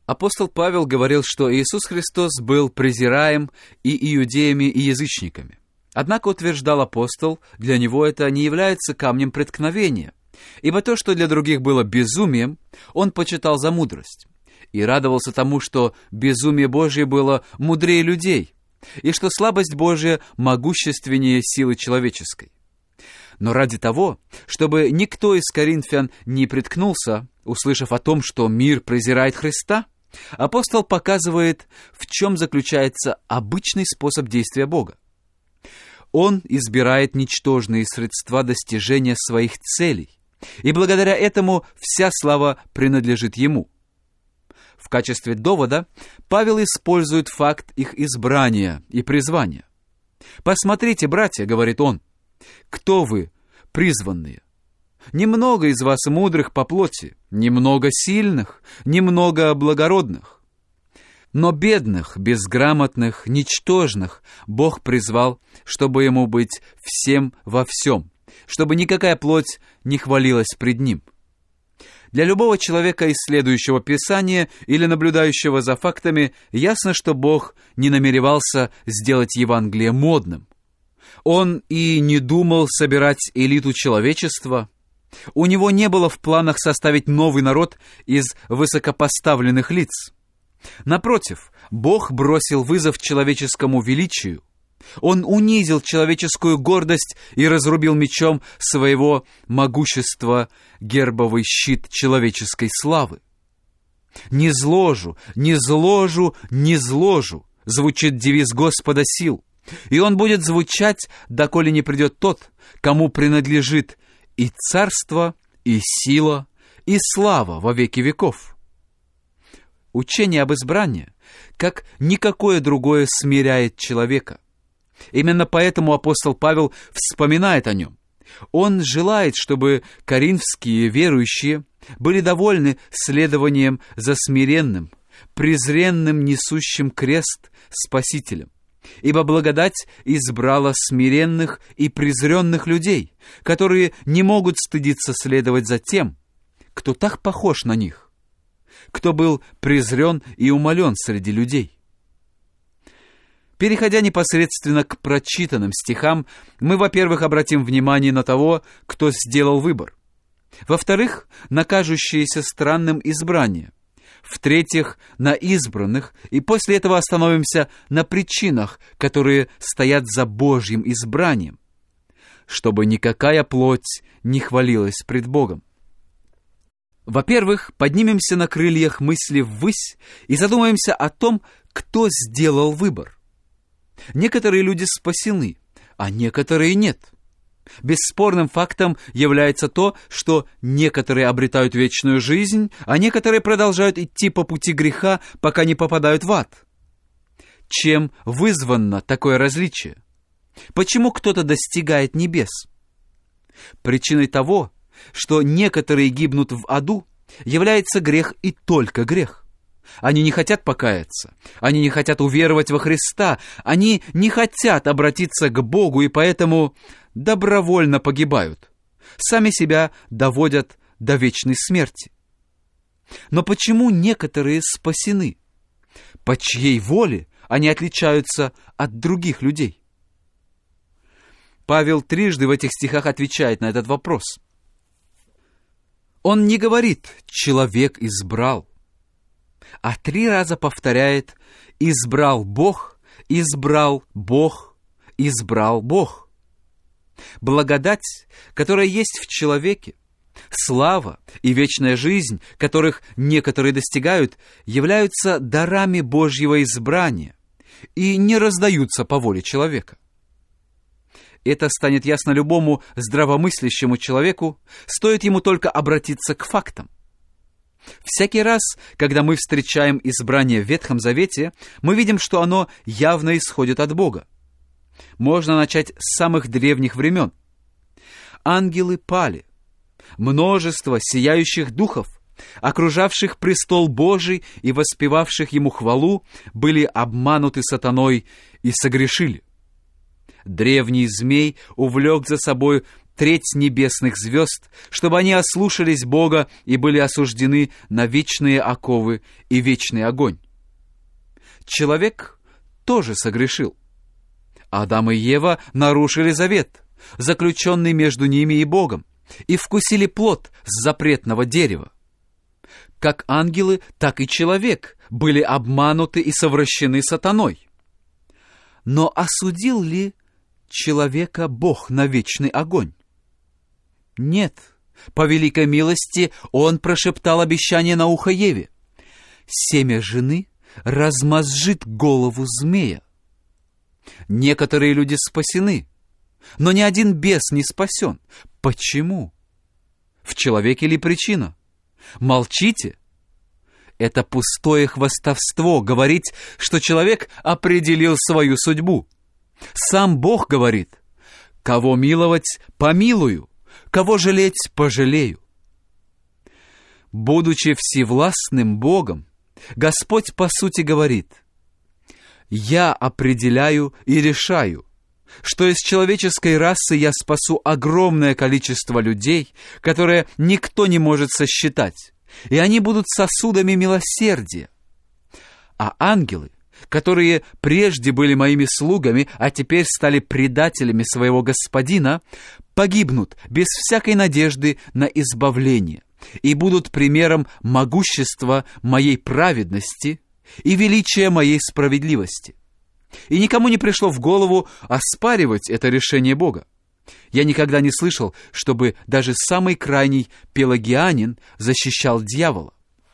Апостол Павел говорил, что Иисус Христос был презираем и иудеями, и язычниками. Однако, утверждал апостол, для него это не является камнем преткновения, ибо то, что для других было безумием, он почитал за мудрость, и радовался тому, что безумие Божье было мудрее людей, и что слабость Божья могущественнее силы человеческой. Но ради того, чтобы никто из коринфян не приткнулся, услышав о том, что мир презирает Христа, апостол показывает, в чем заключается обычный способ действия Бога. Он избирает ничтожные средства достижения своих целей, и благодаря этому вся слава принадлежит Ему. В качестве довода Павел использует факт их избрания и призвания. «Посмотрите, братья, — говорит он, — кто вы, призванные? Немного из вас мудрых по плоти, немного сильных, немного благородных. Но бедных, безграмотных, ничтожных Бог призвал, чтобы ему быть всем во всем, чтобы никакая плоть не хвалилась пред ним». Для любого человека, исследующего Писание или наблюдающего за фактами, ясно, что Бог не намеревался сделать Евангелие модным. Он и не думал собирать элиту человечества. У него не было в планах составить новый народ из высокопоставленных лиц. Напротив, Бог бросил вызов человеческому величию. Он унизил человеческую гордость и разрубил мечом своего могущества гербовый щит человеческой славы. «Не зложу, не зложу, не зложу» звучит девиз Господа сил, и он будет звучать, доколе не придет тот, кому принадлежит и царство, и сила, и слава во веки веков. Учение об избрании, как никакое другое, смиряет человека. Именно поэтому апостол Павел вспоминает о нем. Он желает, чтобы коринфские верующие были довольны следованием за смиренным, презренным, несущим крест Спасителем. Ибо благодать избрала смиренных и презренных людей, которые не могут стыдиться следовать за тем, кто так похож на них, кто был презрен и умолен среди людей. Переходя непосредственно к прочитанным стихам, мы, во-первых, обратим внимание на того, кто сделал выбор. Во-вторых, на кажущееся странным избрание. В-третьих, на избранных, и после этого остановимся на причинах, которые стоят за Божьим избранием, чтобы никакая плоть не хвалилась пред Богом. Во-первых, поднимемся на крыльях мысли ввысь и задумаемся о том, кто сделал выбор. Некоторые люди спасены, а некоторые нет. Бесспорным фактом является то, что некоторые обретают вечную жизнь, а некоторые продолжают идти по пути греха, пока не попадают в ад. Чем вызвано такое различие? Почему кто-то достигает небес? Причиной того, что некоторые гибнут в аду, является грех и только грех. Они не хотят покаяться, они не хотят уверовать во Христа, они не хотят обратиться к Богу и поэтому добровольно погибают, сами себя доводят до вечной смерти. Но почему некоторые спасены? По чьей воле они отличаются от других людей? Павел трижды в этих стихах отвечает на этот вопрос. Он не говорит «человек избрал», а 3 раза повторяет «избрал Бог, избрал Бог, избрал Бог». Благодать, которая есть в человеке, слава и вечная жизнь, которых некоторые достигают, являются дарами Божьего избрания и не раздаются по воле человека. Это станет ясно любому здравомыслящему человеку, стоит ему только обратиться к фактам. Всякий раз, когда мы встречаем избрание в Ветхом Завете, мы видим, что оно явно исходит от Бога. Можно начать с самых древних времен. Ангелы пали. Множество сияющих духов, окружавших престол Божий и воспевавших ему хвалу, были обмануты сатаной и согрешили. Древний змей увлек за собой треть небесных звезд, чтобы они ослушались Бога и были осуждены на вечные оковы и вечный огонь. Человек тоже согрешил. Адам и Ева нарушили завет, заключенный между ними и Богом, и вкусили плод с запретного дерева. Как ангелы, так и человек были обмануты и совращены сатаной. Но осудил ли человека Бог на вечный огонь? Нет. По великой милости Он прошептал обещание на ухо Еве: «Семя жены размозжит голову змея». Некоторые люди спасены, но ни один бес не спасен. Почему? В человеке ли причина? Молчите. Это пустое хвастовство говорить, что человек определил свою судьбу. Сам Бог говорит: «Кого миловать, помилую, кого жалеть, пожалею». Будучи всевластным Богом, Господь по сути говорит: «Я определяю и решаю, что из человеческой расы я спасу огромное количество людей, которые никто не может сосчитать, и они будут сосудами милосердия. А ангелы, которые прежде были моими слугами, а теперь стали предателями своего Господина, погибнут без всякой надежды на избавление и будут примером могущества моей праведности и величия моей справедливости». И никому не пришло в голову оспаривать это решение Бога. Я никогда не слышал, чтобы даже самый крайний пелагианин защищал дьявола.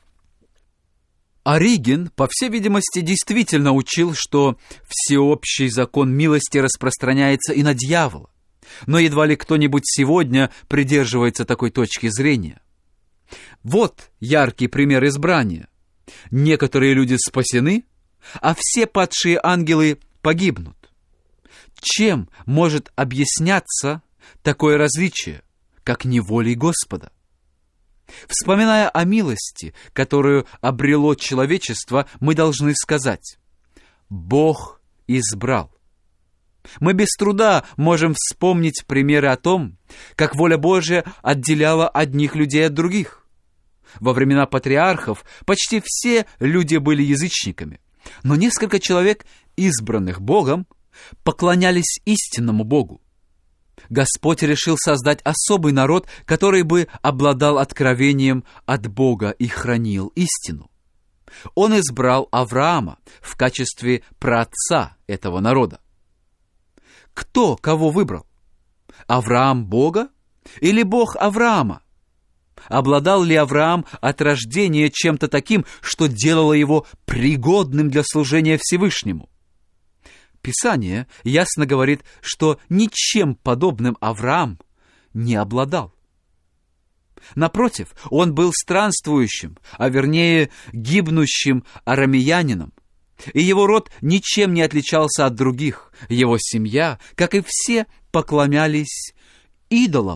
Ориген, по всей видимости, действительно учил, что всеобщий закон милости распространяется и на дьявола. Но едва ли кто-нибудь сегодня придерживается такой точки зрения. Вот яркий пример избрания. Некоторые люди спасены, а все падшие ангелы погибнут. Чем может объясняться такое различие, как не волей Господа? Вспоминая о милости, которую обрело человечество, мы должны сказать: Бог избрал. Мы без труда можем вспомнить примеры о том, как воля Божия отделяла одних людей от других. Во времена патриархов почти все люди были язычниками, но несколько человек, избранных Богом, поклонялись истинному Богу. Господь решил создать особый народ, который бы обладал откровением от Бога и хранил истину. Он избрал Авраама в качестве праотца этого народа. Кто кого выбрал? Авраам Бога или Бог Авраама? Обладал ли Авраам от рождения чем-то таким, что делало его пригодным для служения Всевышнему? Писание ясно говорит, что ничем подобным Авраам не обладал. Напротив, он был странствующим, а вернее гибнущим арамеянином, и его род ничем не отличался от других. Его семья, как и все, поклонялись идолам.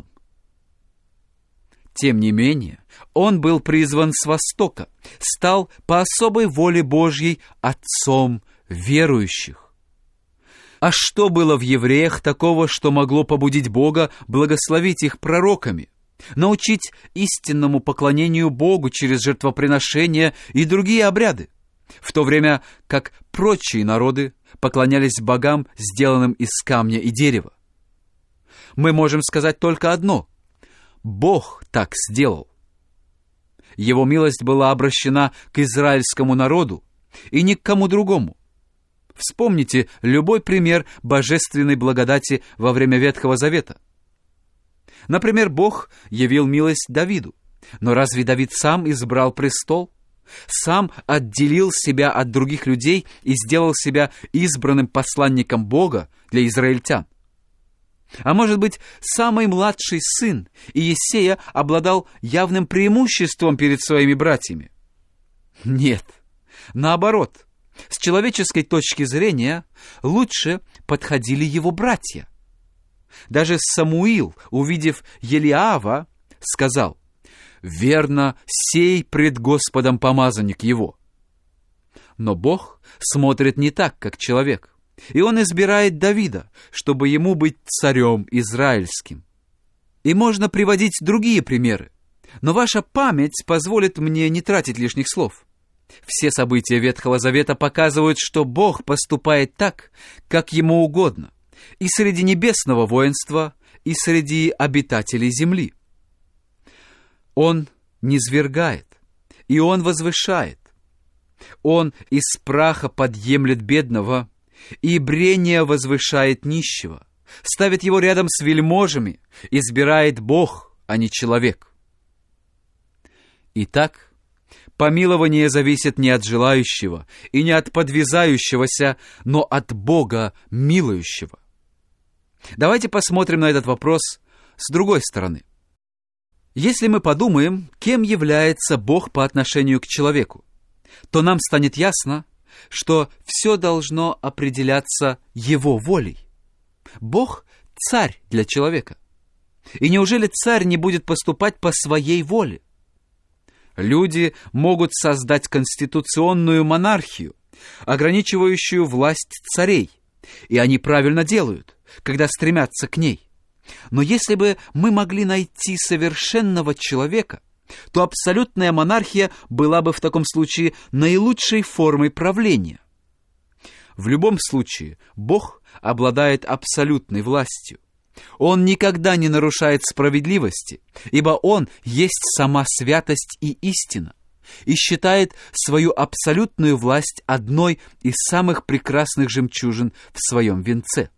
Тем не менее, он был призван с Востока, стал по особой воле Божьей отцом верующих. А что было в евреях такого, что могло побудить Бога благословить их пророками, научить истинному поклонению Богу через жертвоприношения и другие обряды, в то время как прочие народы поклонялись богам, сделанным из камня и дерева? Мы можем сказать только одно: Бог так сделал. Его милость была обращена к израильскому народу и ни к кому другому. Вспомните любой пример божественной благодати во время Ветхого Завета. Например, Бог явил милость Давиду. Но разве Давид сам избрал престол? Сам отделил себя от других людей и сделал себя избранным посланником Бога для израильтян? А может быть, самый младший сын Иессея обладал явным преимуществом перед своими братьями? Нет, наоборот. С человеческой точки зрения лучше подходили его братья. Даже Самуил, увидев Елиава, сказал: «Верно, сей пред Господом помазанник его». Но Бог смотрит не так, как человек, и Он избирает Давида, чтобы ему быть царем израильским. И можно приводить другие примеры, но ваша память позволит мне не тратить лишних слов. Все события Ветхого Завета показывают, что Бог поступает так, как Ему угодно, и среди небесного воинства, и среди обитателей земли. Он низвергает, и Он возвышает. Он из праха подъемлет бедного, и брение возвышает нищего, ставит его рядом с вельможами, избирает Бог, а не человек. Итак, помилование зависит не от желающего и не от подвязающегося, но от Бога милующего. Давайте посмотрим на этот вопрос с другой стороны. Если мы подумаем, кем является Бог по отношению к человеку, то нам станет ясно, что все должно определяться Его волей. Бог – царь для человека. И неужели царь не будет поступать по своей воле? Люди могут создать конституционную монархию, ограничивающую власть царей, и они правильно делают, когда стремятся к ней. Но если бы мы могли найти совершенного человека, то абсолютная монархия была бы в таком случае наилучшей формой правления. В любом случае, Бог обладает абсолютной властью. Он никогда не нарушает справедливости, ибо Он есть сама святость и истина, и считает свою абсолютную власть одной из самых прекрасных жемчужин в своем венце.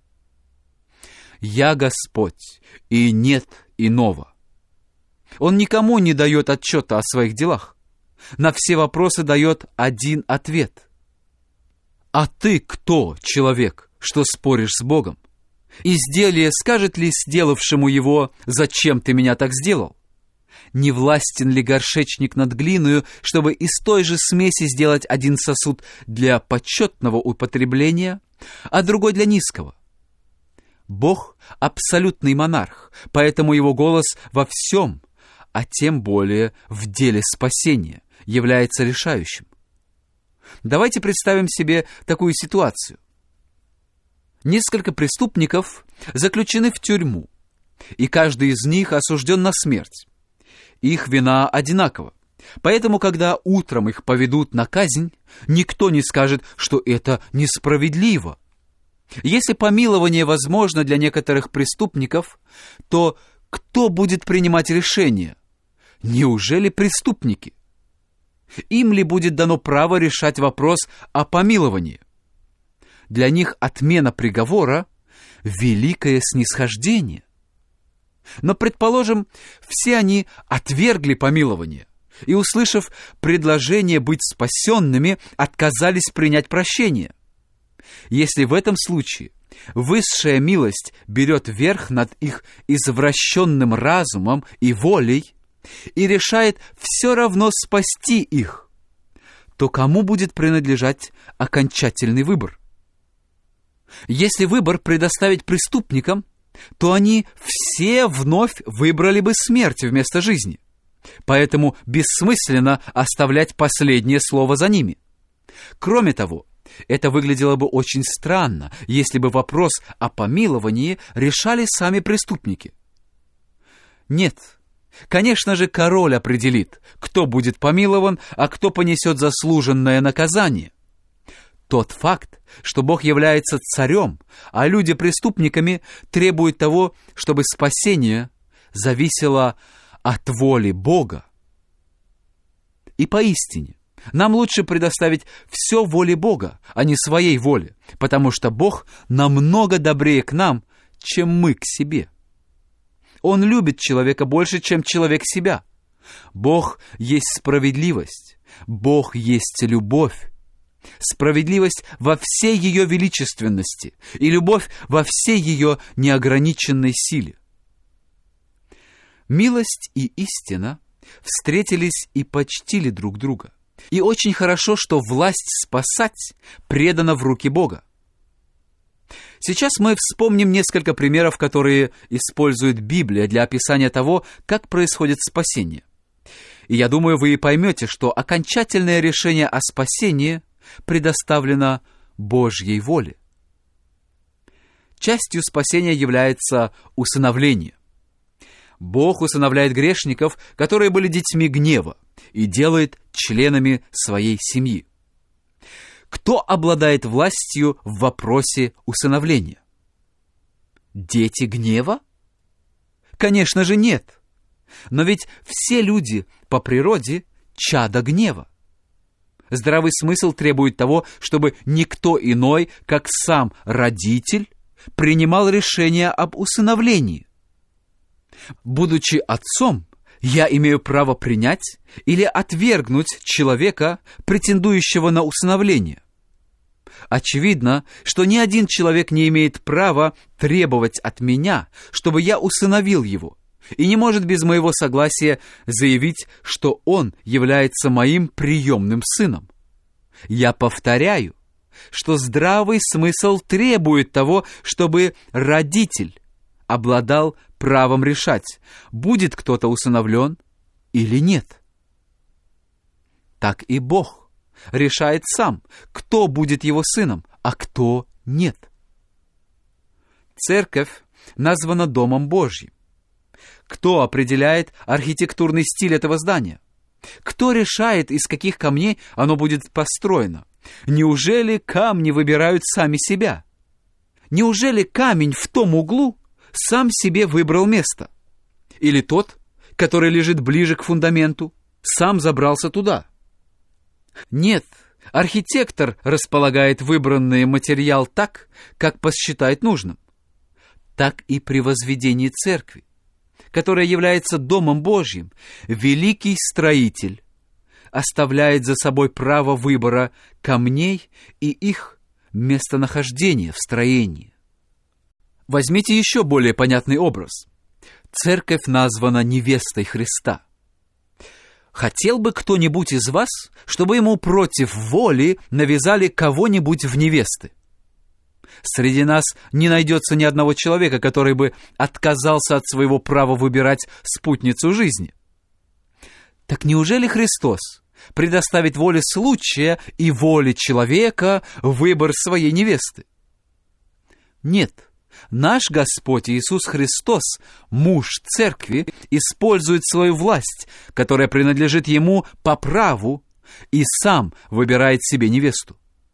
«Я Господь, и нет иного». Он никому не дает отчета о своих делах. На все вопросы дает один ответ. «А ты кто, человек, что споришь с Богом? Изделие скажет ли сделавшему его, зачем ты меня так сделал? Не властен ли горшечник над глиною, чтобы из той же смеси сделать один сосуд для почетного употребления, а другой для низкого? Бог — абсолютный монарх, поэтому его голос во всем, а тем более в деле спасения, является решающим. Давайте представим себе такую ситуацию. Несколько преступников заключены в тюрьму, и каждый из них осужден на смерть. Их вина одинакова, поэтому, когда утром их поведут на казнь, никто не скажет, что это несправедливо. Если помилование возможно для некоторых преступников, то кто будет принимать решение? Неужели преступники? Им ли будет дано право решать вопрос о помиловании? Для них отмена приговора — великое снисхождение. Но, предположим, все они отвергли помилование и, услышав предложение быть спасенными, отказались принять прощение. Если в этом случае высшая милость берет верх над их извращенным разумом и волей и решает все равно спасти их, то кому будет принадлежать окончательный выбор? Если выбор предоставить преступникам, то они все вновь выбрали бы смерть вместо жизни. Поэтому бессмысленно оставлять последнее слово за ними. Кроме того, это выглядело бы очень странно, если бы вопрос о помиловании решали сами преступники. Нет, конечно же, король определит, кто будет помилован, а кто понесет заслуженное наказание. Тот факт, что Бог является царем, а люди преступниками, требует того, чтобы спасение зависело от воли Бога. И поистине, нам лучше предоставить все воле Бога, а не своей воле, потому что Бог намного добрее к нам, чем мы к себе. Он любит человека больше, чем человек себя. Бог есть справедливость, Бог есть любовь. Справедливость во всей ее величественности и любовь во всей ее неограниченной силе. Милость и истина встретились и почтили друг друга. И очень хорошо, что власть спасать предана в руки Бога. Сейчас мы вспомним несколько примеров, которые использует Библия для описания того, как происходит спасение. И я думаю, вы и поймете, что окончательное решение о спасении предоставлено Божьей воле. Частью спасения является усыновление. Бог усыновляет грешников, которые были детьми гнева, и делает членами своей семьи. Кто обладает властью в вопросе усыновления? Дети гнева? Конечно же, нет. Но ведь все люди по природе чада гнева. Здравый смысл требует того, чтобы никто иной, как сам родитель, принимал решение об усыновлении. Будучи отцом, я имею право принять или отвергнуть человека, претендующего на усыновление. Очевидно, что ни один человек не имеет права требовать от меня, чтобы я усыновил его, и не может без моего согласия заявить, что он является моим приемным сыном. Я повторяю, что здравый смысл требует того, чтобы родитель обладал правом решать, будет кто-то усыновлен или нет. Так и Бог решает сам, кто будет его сыном, а кто нет. Церковь названа Домом Божьим. Кто определяет архитектурный стиль этого здания? Кто решает, из каких камней оно будет построено? Неужели камни выбирают сами себя? Неужели камень в том углу сам себе выбрал место? Или тот, который лежит ближе к фундаменту, сам забрался туда? Нет, архитектор располагает выбранный материал так, как посчитает нужным. Так и при возведении церкви, которая является Домом Божьим, великий строитель оставляет за собой право выбора камней и их местонахождения в строении. Возьмите еще более понятный образ. Церковь названа невестой Христа. Хотел бы кто-нибудь из вас, чтобы ему против воли навязали кого-нибудь в невесты? Среди нас не найдется ни одного человека, который бы отказался от своего права выбирать спутницу жизни. Так неужели Христос предоставит воле случая и воле человека выбор своей невесты? Нет. Наш Господь Иисус Христос, муж церкви, использует свою власть, которая принадлежит Ему по праву, и сам выбирает себе невесту.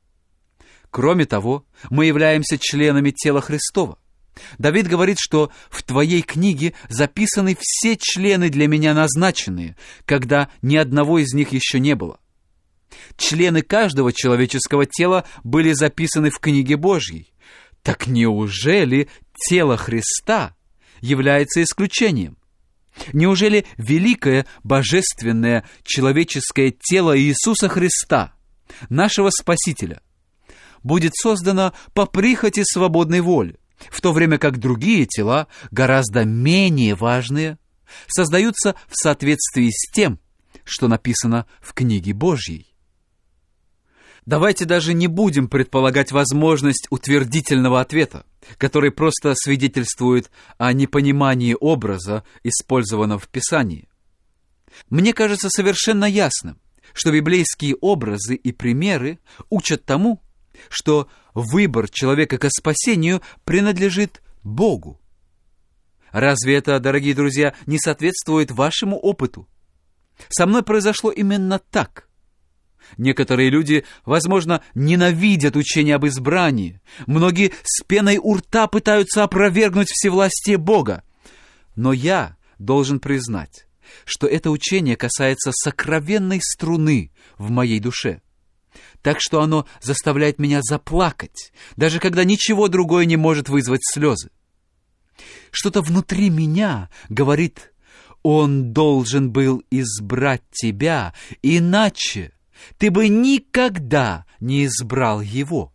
Кроме того, мы являемся членами тела Христова. Давид говорит, что в твоей книге записаны все члены для меня назначенные, когда ни одного из них еще не было. Члены каждого человеческого тела были записаны в книге Божьей. Так неужели тело Христа является исключением? Неужели великое, божественное, человеческое тело Иисуса Христа, нашего Спасителя, будет создано по прихоти свободной воли, в то время как другие тела, гораздо менее важные, создаются в соответствии с тем, что написано в книге Божьей? Давайте даже не будем предполагать возможность утвердительного ответа, который просто свидетельствует о непонимании образа, использованного в Писании. Мне кажется совершенно ясным, что библейские образы и примеры учат тому, что выбор человека ко спасению принадлежит Богу. Разве это, дорогие друзья, не соответствует вашему опыту? Со мной произошло именно так. Некоторые люди, возможно, ненавидят учение об избрании. Многие с пеной у рта пытаются опровергнуть всевластие Бога. Но я должен признать, что это учение касается сокровенной струны в моей душе. Так что оно заставляет меня заплакать, даже когда ничего другое не может вызвать слезы. Что-то внутри меня говорит: Он должен был избрать тебя, иначе ты бы никогда не избрал его.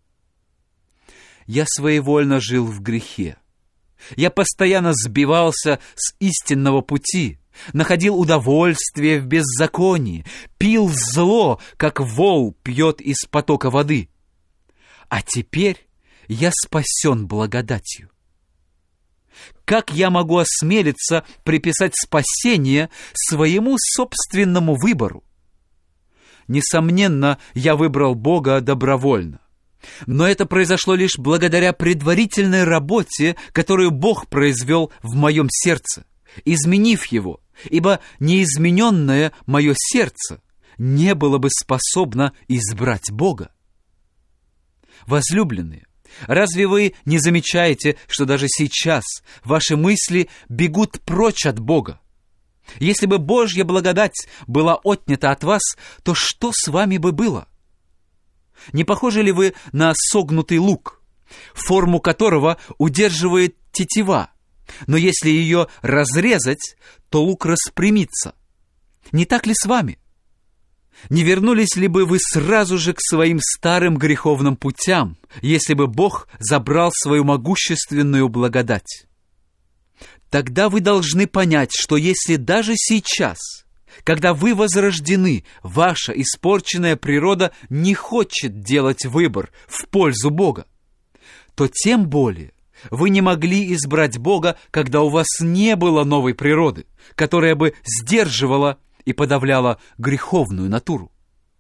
Я своевольно жил в грехе. Я постоянно сбивался с истинного пути, находил удовольствие в беззаконии, пил зло, как вол пьет из потока воды. А теперь я спасен благодатью. Как я могу осмелиться приписать спасение своему собственному выбору? Несомненно, я выбрал Бога добровольно. Но это произошло лишь благодаря предварительной работе, которую Бог произвел в моем сердце, изменив его, ибо неизмененное мое сердце не было бы способно избрать Бога. Возлюбленные, разве вы не замечаете, что даже сейчас ваши мысли бегут прочь от Бога? Если бы Божья благодать была отнята от вас, то что с вами бы было? Не похожи ли вы на согнутый лук, форму которого удерживает тетива, но если ее разрезать, то лук распрямится? Не так ли с вами? Не вернулись ли бы вы сразу же к своим старым греховным путям, если бы Бог забрал свою могущественную благодать? Тогда вы должны понять, что если даже сейчас, когда вы возрождены, ваша испорченная природа не хочет делать выбор в пользу Бога, то тем более вы не могли избрать Бога, когда у вас не было новой природы, которая бы сдерживала и подавляла греховную натуру.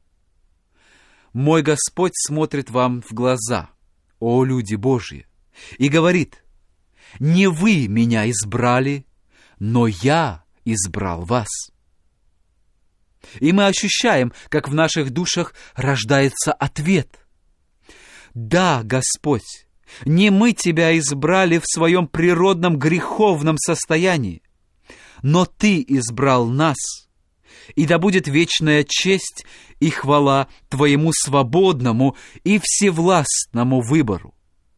Мой Господь смотрит вам в глаза, о люди Божьи, и говорит: «Не вы меня избрали, но я избрал вас». И мы ощущаем, как в наших душах рождается ответ: «Да, Господь, не мы Тебя избрали в своем природном греховном состоянии, но Ты избрал нас, и да будет вечная честь и хвала Твоему свободному и всевластному выбору».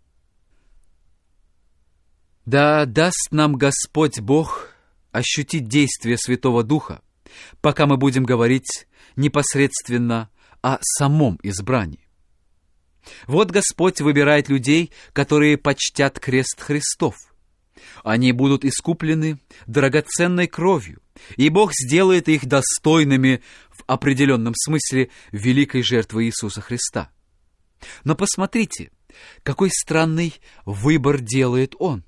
Да даст нам Господь Бог ощутить действие Святого Духа, пока мы будем говорить непосредственно о самом избрании. Вот Господь выбирает людей, которые почтят крест Христов. Они будут искуплены драгоценной кровью, и Бог сделает их достойными в определенном смысле великой жертвы Иисуса Христа. Но посмотрите, какой странный выбор делает Он.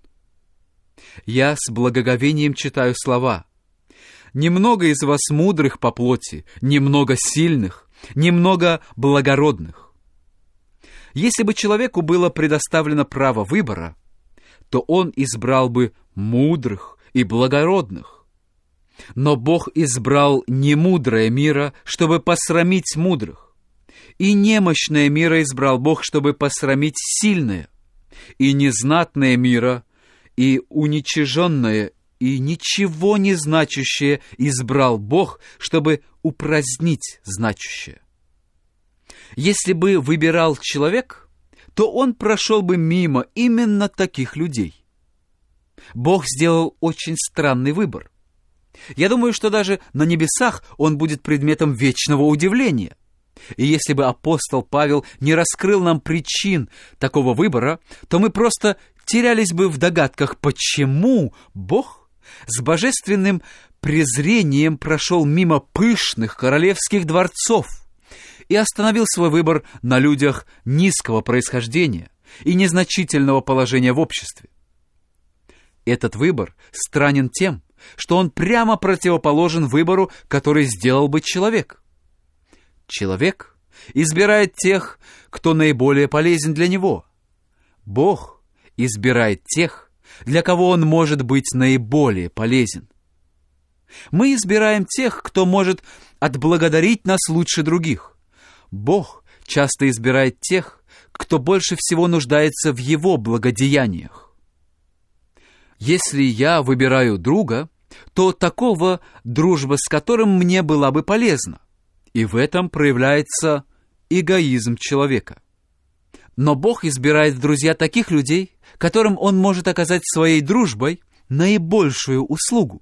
Я с благоговением читаю слова: «Немного из вас мудрых по плоти, немного сильных, немного благородных». Если бы человеку было предоставлено право выбора, то он избрал бы мудрых и благородных. Но Бог избрал немудрое мира, чтобы посрамить мудрых, и немощное мира избрал Бог, чтобы посрамить сильное, и незнатное мира, и уничиженное, и ничего не значащее избрал Бог, чтобы упразднить значащее. Если бы выбирал человек, то он прошел бы мимо именно таких людей. Бог сделал очень странный выбор. Я думаю, что даже на небесах он будет предметом вечного удивления. И если бы апостол Павел не раскрыл нам причин такого выбора, то мы просто терялись бы в догадках, почему Бог с божественным презрением прошел мимо пышных королевских дворцов и остановил свой выбор на людях низкого происхождения и незначительного положения в обществе. Этот выбор странен тем, что он прямо противоположен выбору, который сделал бы человек. Человек избирает тех, кто наиболее полезен для него. Бог избирает тех, для кого он может быть наиболее полезен. Мы избираем тех, кто может отблагодарить нас лучше других. Бог часто избирает тех, кто больше всего нуждается в Его благодеяниях. Если я выбираю друга, то такого, дружба с которым мне была бы полезна, и в этом проявляется эгоизм человека. Но Бог избирает в друзья таких людей, которым Он может оказать своей дружбой наибольшую услугу.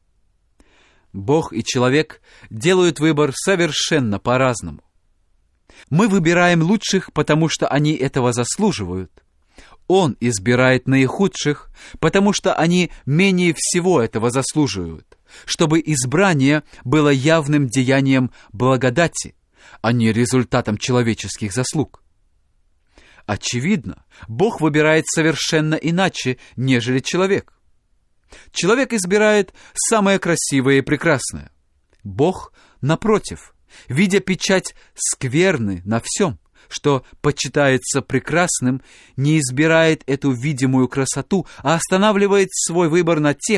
Бог и человек делают выбор совершенно по-разному. Мы выбираем лучших, потому что они этого заслуживают. Он избирает наихудших, потому что они менее всего этого заслуживают, чтобы избрание было явным деянием благодати, а не результатом человеческих заслуг. Очевидно, Бог выбирает совершенно иначе, нежели человек. Человек избирает самое красивое и прекрасное. Бог, напротив, видя печать скверны на всем, что почитается прекрасным, не избирает эту видимую красоту, а останавливает свой выбор на тех,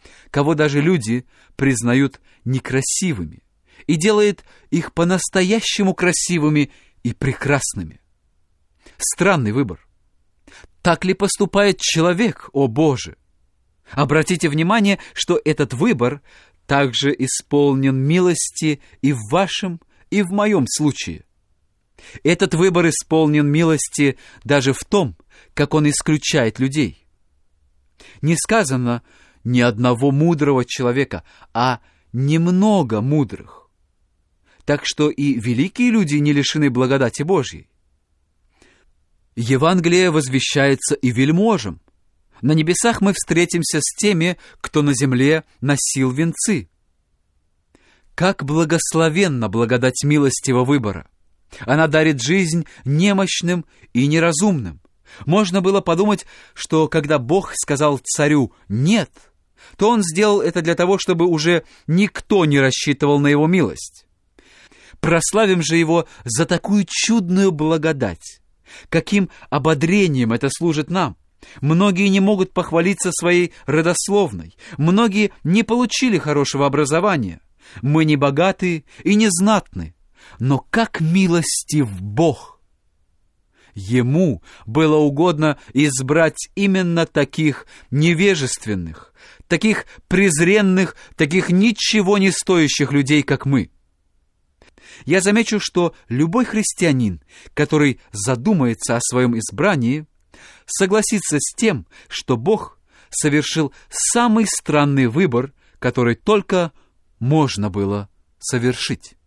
кого даже люди признают некрасивыми, и делает их по-настоящему красивыми и прекрасными. Странный выбор. Так ли поступает человек, о Боже? Обратите внимание, что этот выбор также исполнен милости и в вашем, и в моем случае. Этот выбор исполнен милости даже в том, как он исключает людей. Не сказано ни одного мудрого человека, а немного мудрых. Так что и великие люди не лишены благодати Божьей. Евангелие возвещается и вельможам. На небесах мы встретимся с теми, кто на земле носил венцы. Как благословенна благодать милостивого выбора! Она дарит жизнь немощным и неразумным. Можно было подумать, что когда Бог сказал царю «нет», то он сделал это для того, чтобы уже никто не рассчитывал на его милость. Прославим же его за такую чудную благодать. Каким ободрением это служит нам! Многие не могут похвалиться своей родословной. Многие не получили хорошего образования. Мы не богаты и не знатны. Но как милостив Бог! Ему было угодно избрать именно таких невежественных, таких презренных, таких ничего не стоящих людей, как мы. Я замечу, что любой христианин, который задумается о своем избрании, согласится с тем, что Бог совершил самый странный выбор, который только можно было совершить.